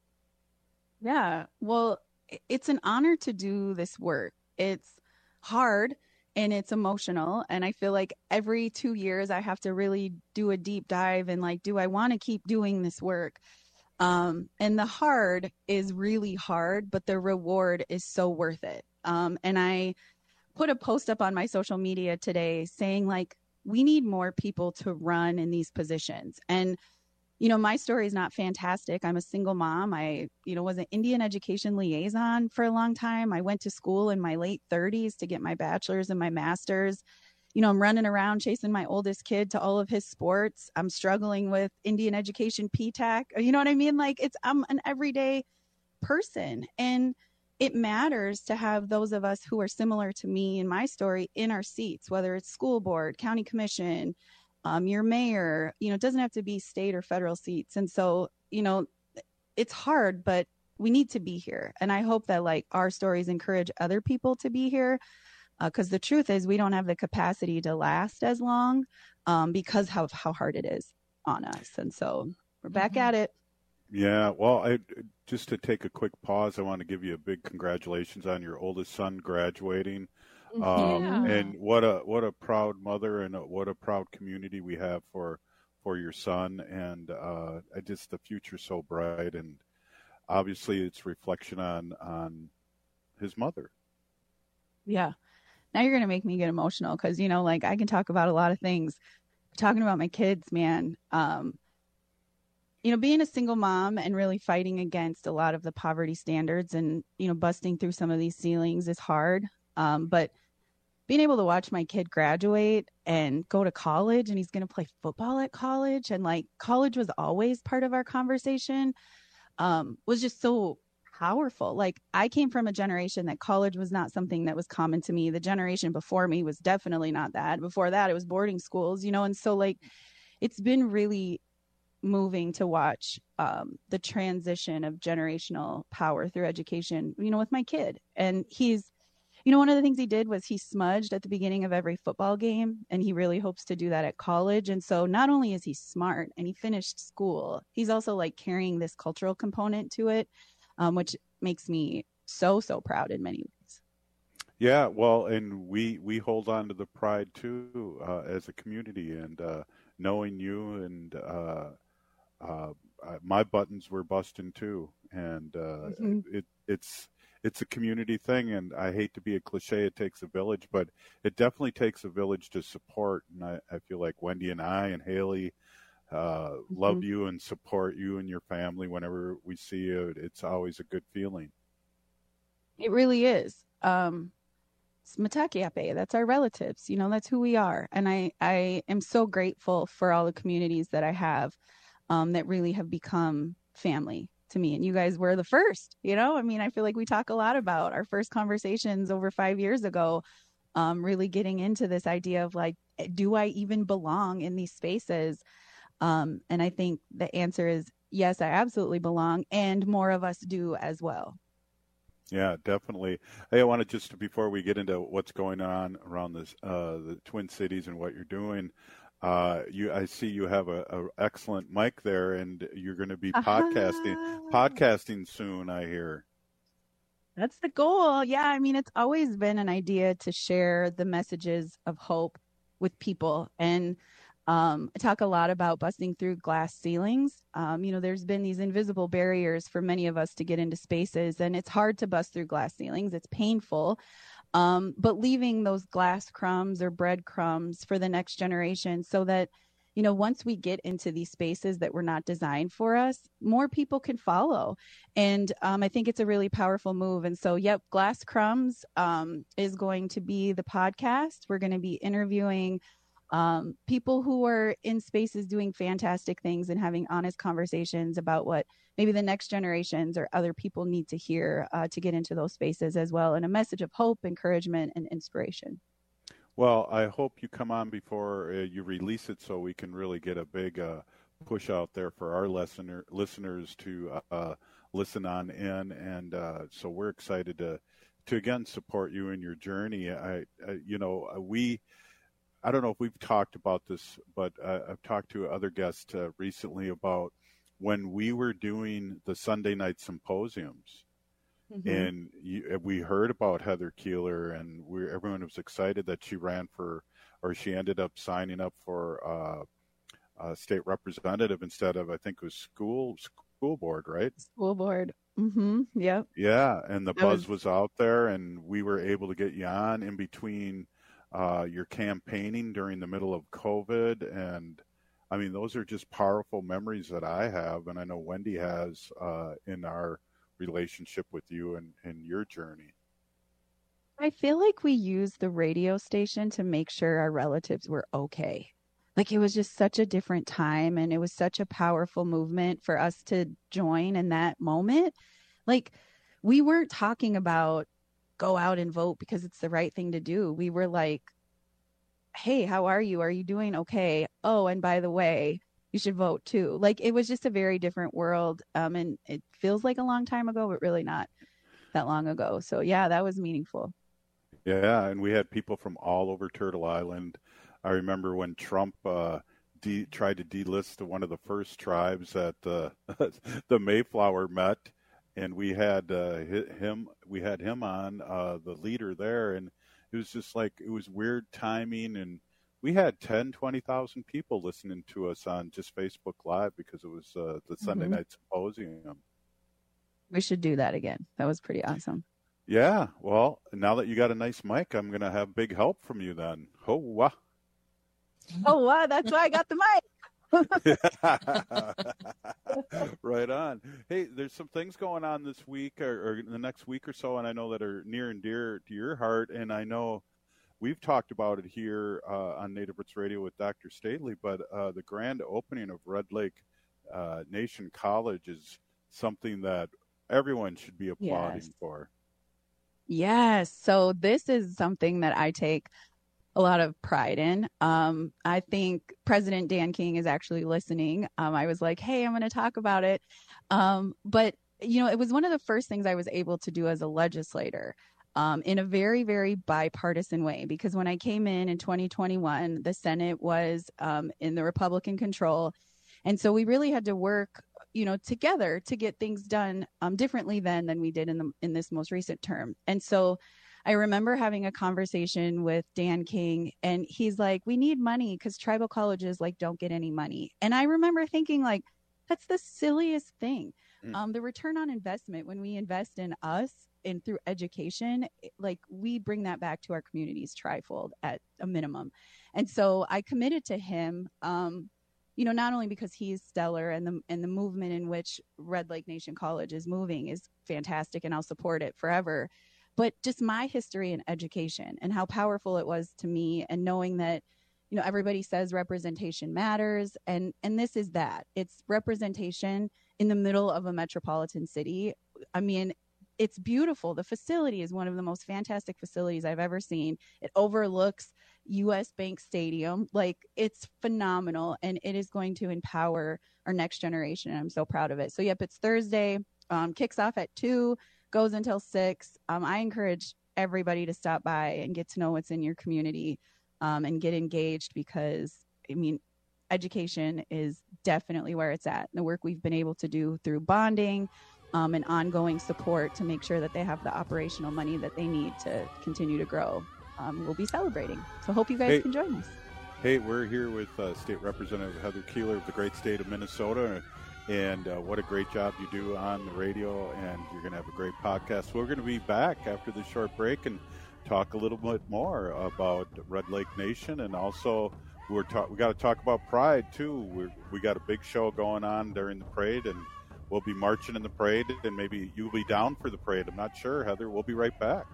Yeah, well, it's an honor to do this work. It's hard and it's emotional. And I feel like every 2 years I have to really do a deep dive and do I want to keep doing this work? And the hard is really hard, but the reward is so worth it. And I put a post up on my social media today saying we need more people to run in these positions. And my story is not fantastic. I'm a single mom. I, was an Indian education liaison for a long time. I went to school in my late 30s to get my bachelor's and my master's. I'm running around chasing my oldest kid to all of his sports. I'm struggling with Indian education PTAC. You know what I mean? I'm an everyday person. And it matters to have those of us who are similar to me and my story in our seats, whether it's school board, county commission, your mayor, it doesn't have to be state or federal seats. And so, it's hard, but we need to be here. And I hope that our stories encourage other people to be here. Because the truth is we don't have the capacity to last as long because of how hard it is on us. And so we're back at it. Yeah. Well, just to take a quick pause, I want to give you a big congratulations on your oldest son graduating. And what a proud mother and what a proud community we have for your son. And just the future's so bright. And obviously it's reflection on his mother. Yeah. Now you're going to make me get emotional because, I can talk about a lot of things. Talking about my kids, man. being a single mom and really fighting against a lot of the poverty standards and, busting through some of these ceilings is hard. But being able to watch my kid graduate and go to college, and he's going to play football at college, and like college was always part of our conversation, was just so powerful. Like, I came from a generation that college was not something that was common to me. The generation before me was definitely not that. Before that, it was boarding schools, and so like it's been really moving to watch the transition of generational power through education, with my kid. And he's, one of the things he did was he smudged at the beginning of every football game, and he really hopes to do that at college. And so not only is he smart and he finished school, he's also like carrying this cultural component to it, which makes me so proud in many ways. Yeah, well, and we hold on to the pride too as a community, and knowing you, and my buttons were busting too, and it's a community thing, and I hate to be a cliche, it takes a village, but it definitely takes a village to support. And I feel like Wendy and I and Haley love you and support you and your family whenever we see you. It's always a good feeling. It really is. It's Matakiape. That's our relatives. That's who we are. And I am so grateful for all the communities that I have that really have become family to me. And you guys were the first, I feel like we talk a lot about our first conversations over 5 years ago, really getting into this idea of like, do I even belong in these spaces? And I think the answer is yes, I absolutely belong. And more of us do as well. Yeah, definitely. Hey, I wanted just to, before we get into what's going on around this, the Twin Cities and what you're doing, I see you have a excellent mic there, and you're going to be podcasting soon, I hear. That's the goal. Yeah, it's always been an idea to share the messages of hope with people. And I talk a lot about busting through glass ceilings. There's been these invisible barriers for many of us to get into spaces, and it's hard to bust through glass ceilings. It's painful. But leaving those glass crumbs or breadcrumbs for the next generation so that, once we get into these spaces that were not designed for us, more people can follow. And I think it's a really powerful move. And so, yep, Glass Crumbs is going to be the podcast. We're going to be interviewing people who are in spaces doing fantastic things and having honest conversations about what maybe the next generations or other people need to hear to get into those spaces as well. And a message of hope, encouragement, and inspiration. Well, I hope you come on before you release it so we can really get a big push out there for our listeners to listen on in. And so we're excited to again support you in your journey. I don't know if we've talked about this, but I've talked to other guests recently about when we were doing the Sunday night symposiums, and we heard about Heather Keeler, and everyone was excited that she she ended up signing up for state representative instead of, I think it was school board, right? School board. Yep. Yeah, and the buzz was out there, and we were able to get you on in between your campaigning during the middle of COVID. And those are just powerful memories that I have, and I know Wendy has in our relationship with you and your journey. I feel like we used the radio station to make sure our relatives were okay. Like, it was just such a different time, and it was such a powerful movement for us to join in that moment. Like, we weren't talking about go out and vote because it's the right thing to do. We were like, hey, how are you? Are you doing okay? Oh, and by the way, you should vote too. Like, it was just a very different world. And it feels like a long time ago, but really not that long ago. So yeah, that was meaningful. Yeah. And we had people from all over Turtle Island. I remember when Trump tried to delist one of the first tribes that the Mayflower met, and we had him on, the leader there, and it was just like, it was weird timing, and we had 20,000 people listening to us on just Facebook Live because it was the Sunday night symposium. We should do that again. That was pretty awesome. Yeah. Well, now that you got a nice mic, I'm going to have big help from you then. Oh, wow. Oh, wow. That's why I got the mic. Right on. Hey, there's some things going on this week or the next week or so, and I know that are near and dear to your heart. And I know we've talked about it here on Native Roots Radio with Dr. Staley, but the grand opening of Red Lake Nation College is something that everyone should be applauding for. Yes. So this is something that I take a lot of pride in. I think President Dan King is actually listening. I was like, hey, I'm going to talk about it. But, it was one of the first things I was able to do as a legislator in a very, very bipartisan way, because when I came in 2021, the Senate was in the Republican control. And so we really had to work, together to get things done differently than we did in this most recent term. And so I remember having a conversation with Dan King, and he's like, we need money because tribal colleges don't get any money. And I remember thinking that's the silliest thing. The return on investment when we invest in us and through education, we bring that back to our communities trifold at a minimum. And so I committed to him, not only because he's stellar and the movement in which Red Lake Nation College is moving is fantastic and I'll support it forever, but just my history in education and how powerful it was to me, and knowing that, everybody says representation matters. And this is that. It's representation in the middle of a metropolitan city. I mean, it's beautiful. The facility is one of the most fantastic facilities I've ever seen. It overlooks US Bank Stadium. It's phenomenal, and it is going to empower our next generation. And I'm so proud of it. So yep, it's Thursday, kicks off at 2:00. Goes until 6. I encourage everybody to stop by and get to know what's in your community and get engaged, because, education is definitely where it's at. The work we've been able to do through bonding and ongoing support to make sure that they have the operational money that they need to continue to grow. We'll be celebrating. So hope you guys can join us. Hey, we're here with State Representative Heather Keeler of the great state of Minnesota. And what a great job you do on the radio, and you're going to have a great podcast. We're going to be back after this short break and talk a little bit more about Red Lake Nation, and also we got to talk about Pride too. We got a big show going on during the parade, and we'll be marching in the parade, and maybe you'll be down for the parade. I'm not sure, Heather. We'll be right back.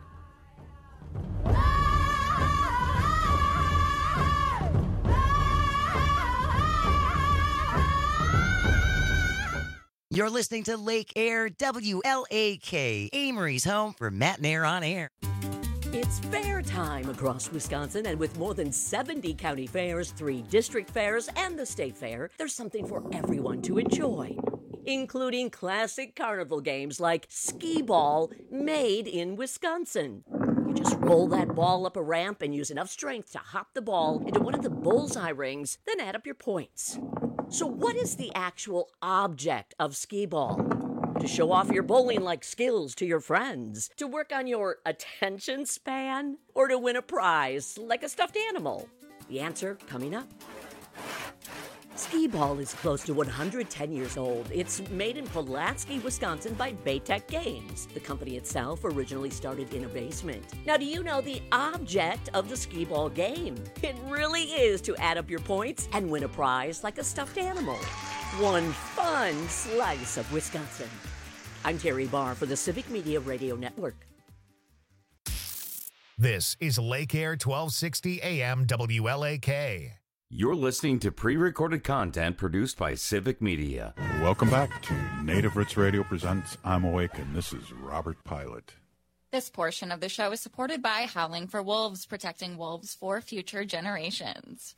You're listening to Lake Air, WLAK, Amory's home for Matt and Air on Air. It's fair time across Wisconsin, and with more than 70 county fairs, 3 district fairs, and the state fair, there's something for everyone to enjoy, including classic carnival games like skee ball, made in Wisconsin. You just roll that ball up a ramp and use enough strength to hop the ball into one of the bullseye rings, then add up your points. So what is the actual object of skee ball? To show off your bowling-like skills to your friends? To work on your attention span? Or to win a prize like a stuffed animal? The answer coming up. Skee ball is close to 110 years old. It's made in Pulaski, Wisconsin by Baytech Games. The company itself originally started in a basement. Now, do you know the object of the skee ball game? It really is to add up your points and win a prize like a stuffed animal. One fun slice of Wisconsin. I'm Terry Barr for the Civic Media Radio Network. This is Lake Air 1260 AM WLAK. You're listening to pre-recorded content produced by Civic Media. Welcome back to Native Roots Radio presents I'm Awake, and this is Robert Pilot. This portion of the show is supported by Howling for Wolves, protecting wolves for future generations.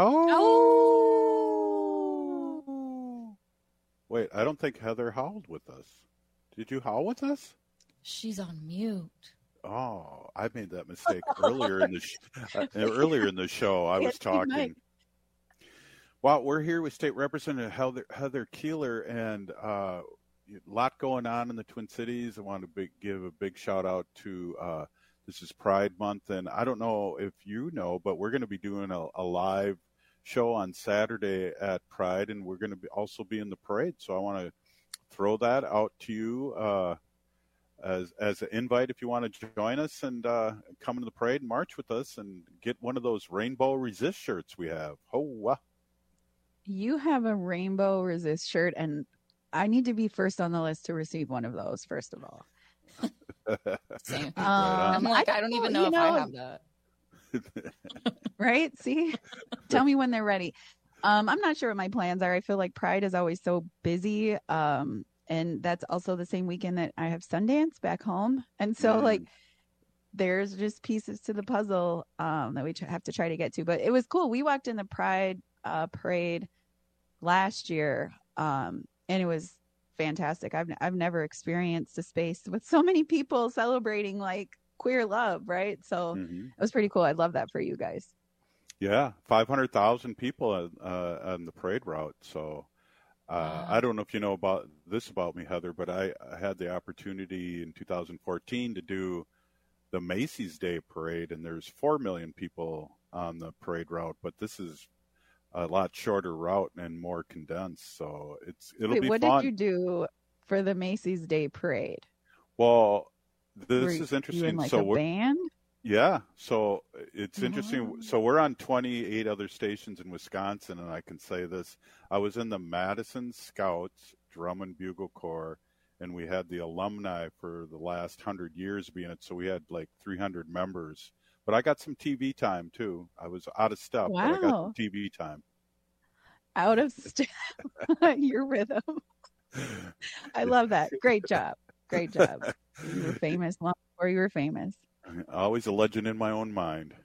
Oh! Wait, I don't think Heather howled with us. Did you howl with us? She's on mute. Oh, I made that mistake earlier in the earlier in the show. I was talking. Well, we're here with State Representative Heather Keeler, and a lot going on in the Twin Cities. I want to give a big shout out to this is Pride Month, and I don't know if you know, but we're going to be doing a live show on Saturday at Pride, and we're going to also be in the parade. So I want to throw that out to you as an invite if you want to join us and come to the parade and march with us and get one of those rainbow resist shirts we have. You have a Rainbow Resist shirt, and I need to be first on the list to receive one of those, first of all. Same. I'm like, I don't even know if I have that. Right? See? Tell me when they're ready. I'm not sure what my plans are. I feel like Pride is always so busy. And that's also the same weekend that I have Sundance back home. And so like there's just pieces to the puzzle that we have to try to get to. But it was cool. We walked in the Pride parade last year, and it was fantastic. I've never experienced a space with so many people celebrating like queer love, right? So it was pretty cool. I love that for you guys. Yeah, 500,000 people on the parade route. So I don't know if you know about me, Heather, but I had the opportunity in 2014 to do the Macy's Day Parade, and there's 4 million people on the parade route, but this is a lot shorter route and more condensed. So it'll be what fun. What did you do for the Macy's Day Parade? Well, this is interesting. You in like so a band? Yeah, so it's interesting. So we're on 28 other stations in Wisconsin, and I can say this. I was in the Madison Scouts Drum and Bugle Corps, and we had the alumni for the last 100 years being it, so we had like 300 members. But I got some TV time, too. I was out of step, but I got some TV time. Out of step. Your rhythm. I love that. Great job. Great job. You were famous long before you were famous. Always a legend in my own mind.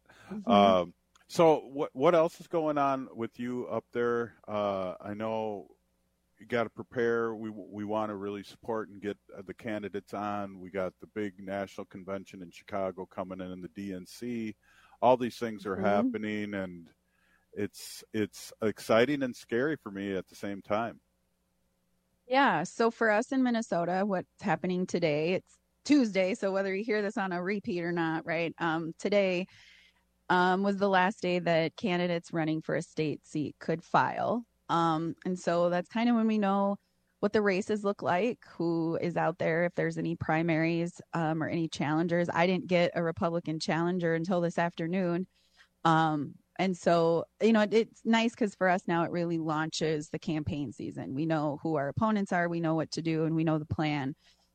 So what else is going on with you up there? I know you got to prepare. We want to really support and get the candidates on. We got the big national convention in Chicago coming in the DNC. All these things are happening, and it's exciting and scary for me at the same time. Yeah. So for us in Minnesota, what's happening today, it's Tuesday, so whether you hear this on a repeat or not, right? Today was the last day that candidates running for a state seat could file. And so that's kind of when we know what the races look like, who is out there, if there's any primaries or any challengers. I didn't get a Republican challenger until this afternoon. And so, it's nice because for us now it really launches the campaign season. We know who our opponents are, we know what to do, and we know the plan.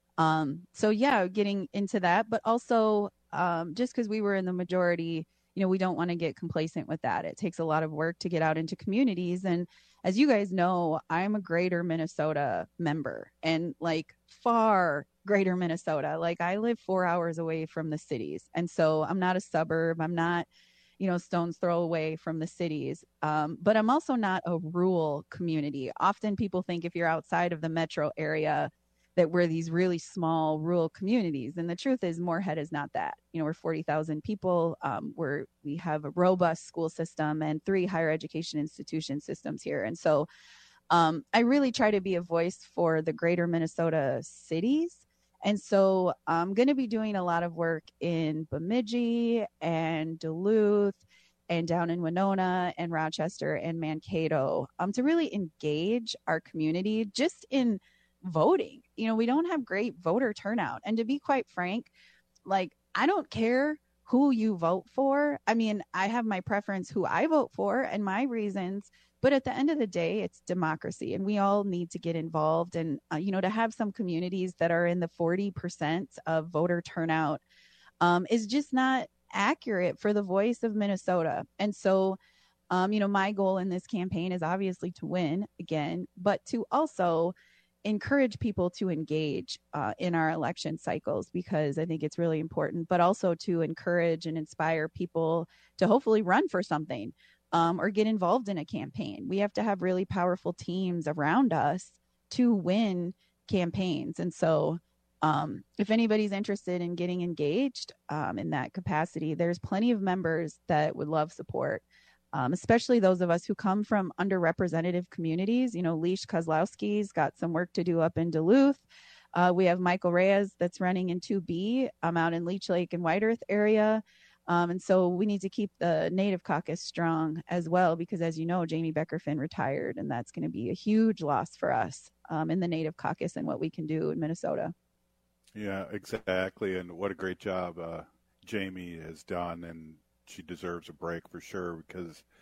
So yeah, getting into that, but also just because we were in the majority, we don't want to get complacent with that. It takes a lot of work to get out into communities. And as you guys know, I'm a Greater Minnesota member, and like far Greater Minnesota. Like I live 4 hours away from the cities. And so I'm not a suburb. I'm not, stone's throw away from the cities. But I'm also not a rural community. Often people think if you're outside of the metro area, that we're these really small rural communities. And the truth is Moorhead is not that. We're 40,000 people. We have a robust school system and 3 higher education institution systems here. And so I really try to be a voice for the Greater Minnesota cities. And so I'm going to be doing a lot of work in Bemidji and Duluth and down in Winona and Rochester and Mankato to really engage our community just in voting. We don't have great voter turnout. And to be quite frank, like, I don't care who you vote for. I mean, I have my preference who I vote for and my reasons, but at the end of the day, it's democracy and we all need to get involved. And, to have some communities that are in the 40% of voter turnout is just not accurate for the voice of Minnesota. And so, my goal in this campaign is obviously to win again, but to also encourage people to engage in our election cycles, because I think it's really important, but also to encourage and inspire people to hopefully run for something or get involved in a campaign. We have to have really powerful teams around us to win campaigns. And so if anybody's interested in getting engaged in that capacity, there's plenty of members that would love support. Especially those of us who come from underrepresented communities. Leash Kozlowski's got some work to do up in Duluth. We have Michael Reyes that's running in 2B out in Leech Lake and White Earth area. And so we need to keep the Native Caucus strong as well, because as you know, Jamie Becker-Finn retired, and that's going to be a huge loss for us in the Native Caucus and what we can do in Minnesota. Yeah, exactly. And what a great job Jamie has done, and she deserves a break for sure, because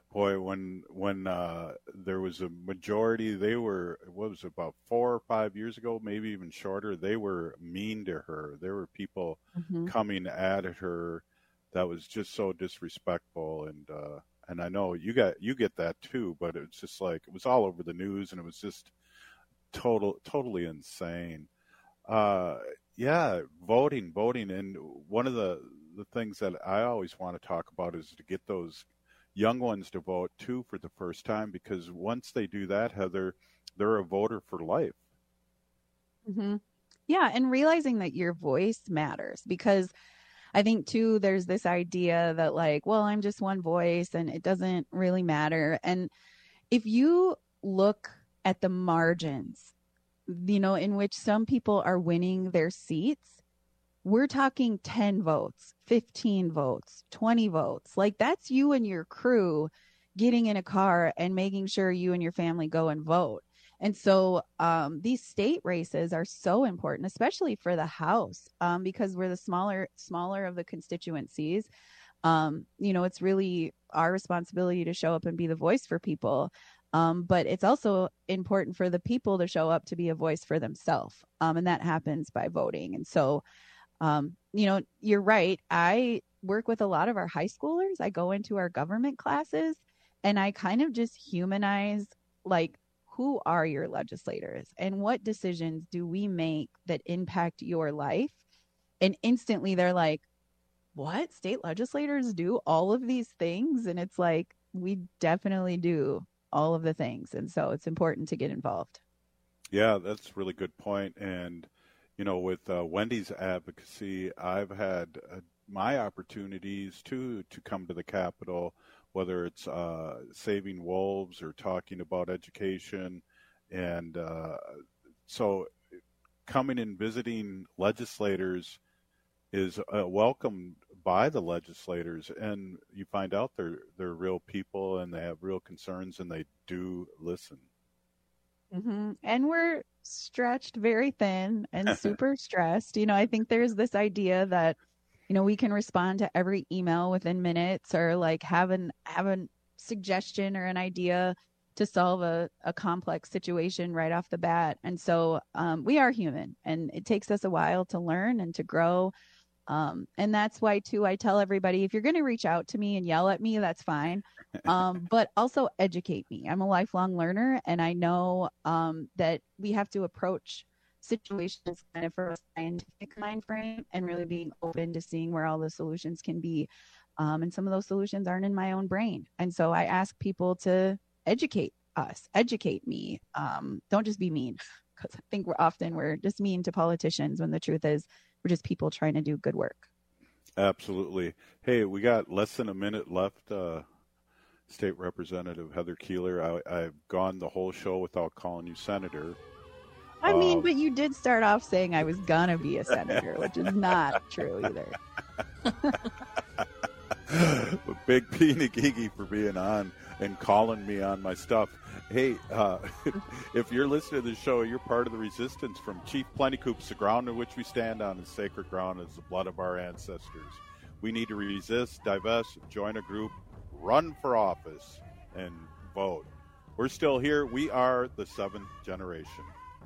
Boy, when there was a majority, they were, what was it, about 4 or 5 years ago, maybe even shorter, they were mean to her. There were people coming at her that was just so disrespectful, and I know you get that too, but it's just like, it was all over the news, and it was just totally insane. Yeah, voting, and one of the things that I always want to talk about is to get those young ones to vote too for the first time, because once they do that, Heather, they're a voter for life. Yeah, and realizing that your voice matters, because I think too there's this idea that like, well, I'm just one voice and it doesn't really matter. And if you look at the margins, in which some people are winning their seats, we're talking 10 votes, 15 votes, 20 votes. Like, that's you and your crew getting in a car and making sure you and your family go and vote. And so these state races are so important, especially for the House, because we're the smaller of the constituencies. It's really our responsibility to show up and be the voice for people. But it's also important for the people to show up to be a voice for themselves. And that happens by voting. And so, you're right. I work with a lot of our high schoolers. I go into our government classes and I kind of just humanize, like, who are your legislators and what decisions do we make that impact your life? And instantly they're like, what? State legislators do all of these things? And it's like, we definitely do all of the things. And so it's important to get involved. Yeah, that's a really good point. And, with Wendy's advocacy, I've had my opportunities to come to the Capitol, whether it's saving wolves or talking about education. And so coming and visiting legislators is welcomed by the legislators, and you find out they're real people and they have real concerns and they do listen. And we're stretched very thin and super stressed. I think there's this idea that we can respond to every email within minutes, or like have a suggestion or an idea to solve a complex situation right off the bat. And so we are human, and it takes us a while to learn and to grow. And that's why too, I tell everybody, if you're going to reach out to me and yell at me, that's fine. But also educate me. I'm a lifelong learner, and I know that we have to approach situations kind of from a scientific mind frame and really being open to seeing where all the solutions can be. And some of those solutions aren't in my own brain. And so I ask people to educate me. Don't just be mean, because I think we're just mean to politicians when the truth is we're just people trying to do good work. Absolutely. Hey, we got less than a minute left. State Representative Heather Keeler, I've gone the whole show without calling you Senator. I mean, but you did start off saying I was gonna be a senator, which is not true either. Big P Nagigi for being on and calling me on my stuff. Hey, if you're listening to the show, you're part of the resistance from Chief Plentycoops. The ground in which we stand on is sacred ground, is the blood of our ancestors. We need to resist, divest, join a group, run for office, and vote. We're still here. We are the seventh generation.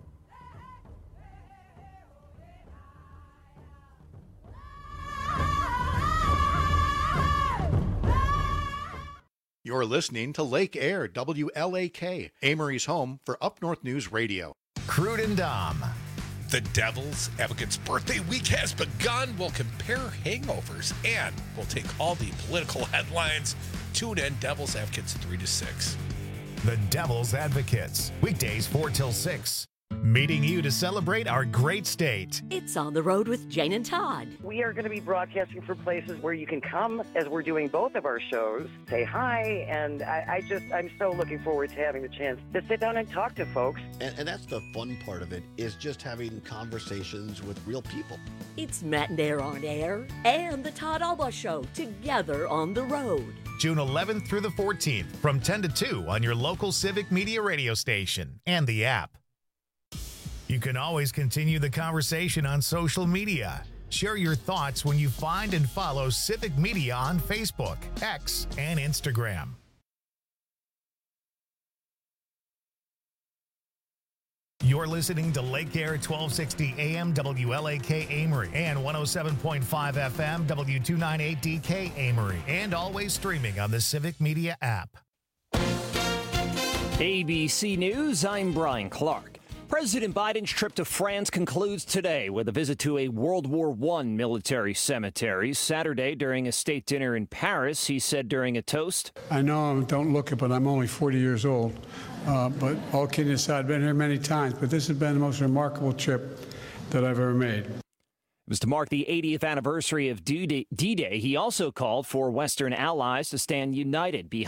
You're listening to Lake Air, WLAK, Amory's home for Up North News Radio. Crude and Dom. The Devil's Advocates birthday week has begun. We'll compare hangovers and we'll take all the political headlines. Tune in, Devil's Advocates 3 to 6. The Devil's Advocates, weekdays 4 till 6. Meeting you to celebrate our great state. It's On the Road with Jane and Todd. We are going to be broadcasting from places where you can come as we're doing both of our shows, say hi, and I'm so looking forward to having the chance to sit down and talk to folks. And that's the fun part of it, is just having conversations with real people. It's Matt and Air on Air and the Todd Alba Show together on the road. June 11th through the 14th from 10 to 2 on your local Civic Media radio station and the app. You can always continue the conversation on social media. Share your thoughts when you find and follow Civic Media on Facebook, X, and Instagram. You're listening to Lake Air 1260 AM WLAK Amory and 107.5 FM W298DK Amory, and always streaming on the Civic Media app. ABC News, I'm Brian Clark. President Biden's trip to France concludes today with a visit to a World War I military cemetery. Saturday, during a state dinner in Paris, he said during a toast, I know I don't look it, but I'm only 40 years old. But all kidding aside, I've been here many times, but this has been the most remarkable trip that I've ever made. It was to mark the 80th anniversary of D-Day. He also called for Western allies to stand united behind